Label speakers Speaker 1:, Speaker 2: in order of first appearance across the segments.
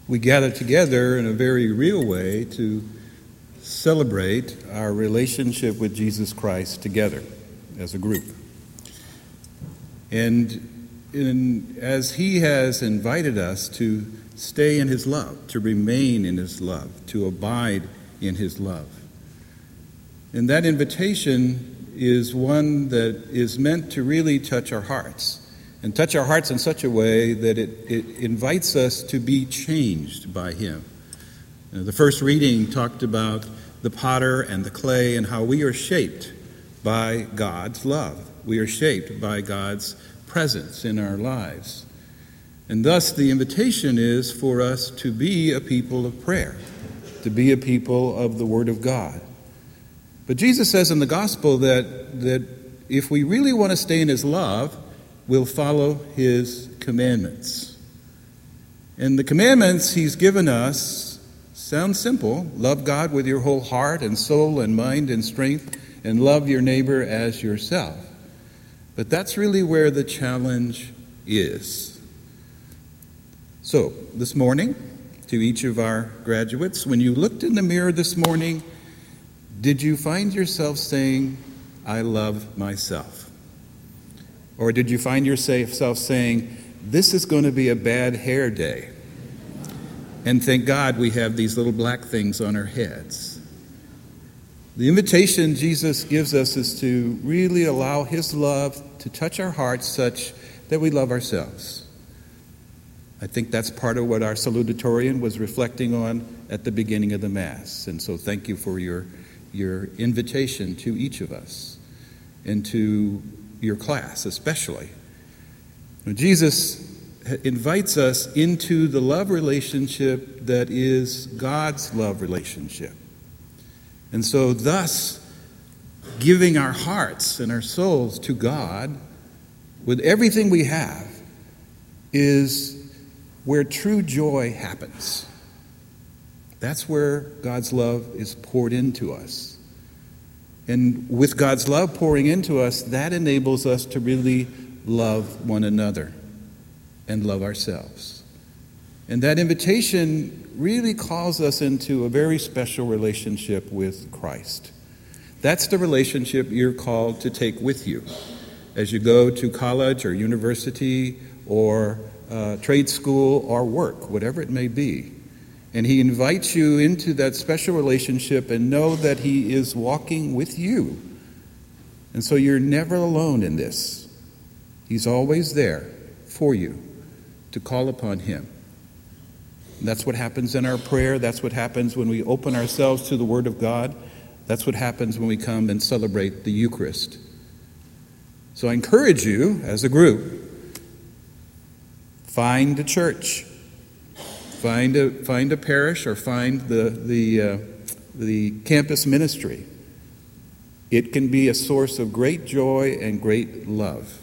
Speaker 1: we gather together in a very real way to celebrate our relationship with Jesus Christ together as a group. And as he has invited us to stay in his love, to remain in his love, to abide in his love. And that invitation is one that is meant to really touch our hearts, and touch our hearts in such a way that it invites us to be changed by him. The first reading talked about the potter and the clay and how we are shaped by God's love. We are shaped by God's presence in our lives. And thus the invitation is for us to be a people of prayer, to be a people of the Word of God. But Jesus says in the gospel that if we really want to stay in his love, we'll follow his commandments. And the commandments he's given us sound simple. Love God with your whole heart and soul and mind and strength, and love your neighbor as yourself. But that's really where the challenge is. So, this morning, to each of our graduates, when you looked in the mirror this morning, did you find yourself saying, I love myself? Or did you find yourself saying, this is going to be a bad hair day? And thank God we have these little black things on our heads. The invitation Jesus gives us is to really allow his love to touch our hearts such that we love ourselves. I think that's part of what our salutatorian was reflecting on at the beginning of the Mass. And so thank you for your invitation to each of us and to your class especially. Jesus invites us into the love relationship that is God's love relationship. And so thus, giving our hearts and our souls to God with everything we have is where true joy happens. That's where God's love is poured into us. And with God's love pouring into us, that enables us to really love one another and love ourselves. And that invitation really calls us into a very special relationship with Christ. That's the relationship you're called to take with you as you go to college or university or trade school or work, whatever it may be. And he invites you into that special relationship, and know that he is walking with you. And so you're never alone in this. He's always there for you to call upon him. And that's what happens in our prayer. That's what happens when we open ourselves to the Word of God. That's what happens when we come and celebrate the Eucharist. So I encourage you, as a group, find a church. Find a parish, or find the campus ministry. It can be a source of great joy and great love.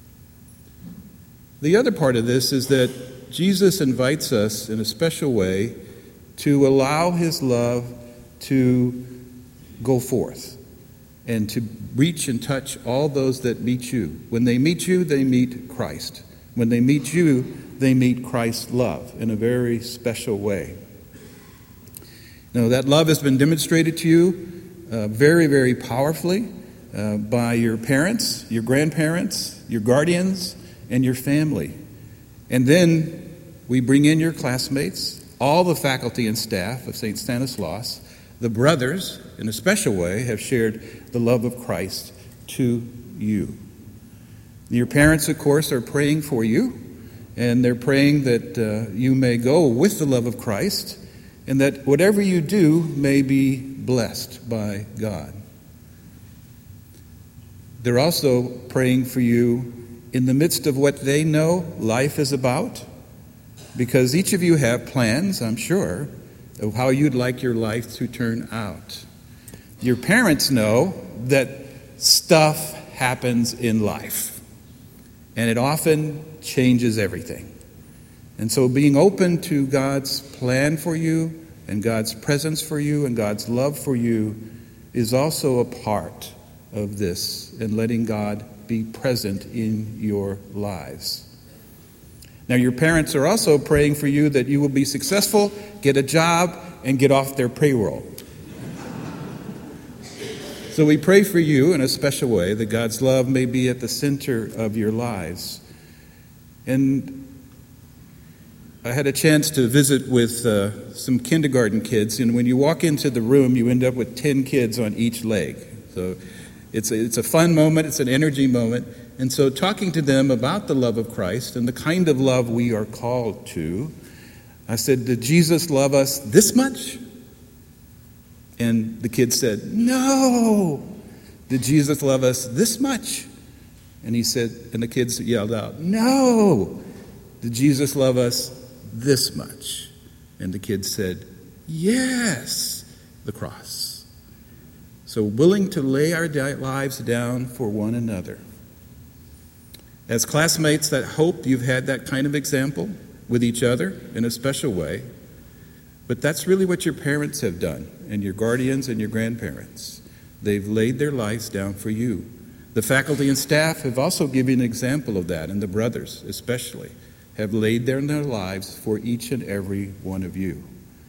Speaker 1: The other part of this is that Jesus invites us in a special way to allow his love to go forth and to reach and touch all those that meet you. When they meet you, they meet Christ. When they meet you, they meet Christ's love in a very special way. Now, that love has been demonstrated to you very, very powerfully by your parents, your grandparents, your guardians, and your family. And then we bring in your classmates, all the faculty and staff of St. Stanislaus. The brothers, in a special way, have shared the love of Christ to you. Your parents, of course, are praying for you. And they're praying that you may go with the love of Christ, and that whatever you do may be blessed by God. They're also praying for you in the midst of what they know life is about, because each of you have plans, I'm sure, of how you'd like your life to turn out. Your parents know that stuff happens in life, and it often changes everything. And so being open to God's plan for you and God's presence for you and God's love for you is also a part of this, and letting God be present in your lives. Now, your parents are also praying for you that you will be successful, get a job, and get off their payroll. So we pray for you in a special way that God's love may be at the center of your lives. And I had a chance to visit with some kindergarten kids, and when you walk into the room, you end up with 10 kids on each leg. So it's a fun moment, it's an energy moment. And so talking to them about the love of Christ and the kind of love we are called to, I said, did Jesus love us this much? And the kids said, no. Did Jesus love us this much? And he said, and the kids yelled out, no. Did Jesus love us this much? And the kids said, yes, the cross. So willing to lay our lives down for one another. As classmates, I hope you've had that kind of example with each other in a special way. But that's really what your parents have done, and your guardians and your grandparents. They've laid their lives down for you. The faculty and staff have also given an example of that, and the brothers especially have laid down their lives for each and every one of you.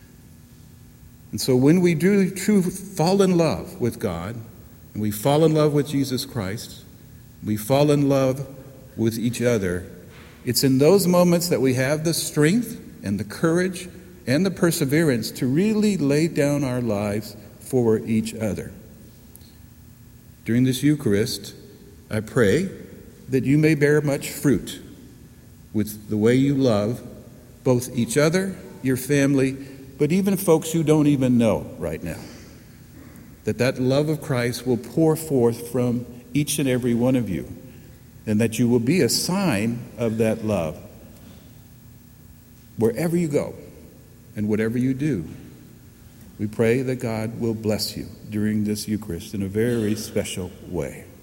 Speaker 1: And so when we do fall in love with God, and we fall in love with Jesus Christ, we fall in love with each other, it's in those moments that we have the strength and the courage and the perseverance to really lay down our lives for each other. During this Eucharist, I pray that you may bear much fruit with the way you love both each other, your family, but even folks you don't even know right now. That love of Christ will pour forth from each and every one of you, and that you will be a sign of that love wherever you go. And whatever you do, we pray that God will bless you during this Eucharist in a very special way.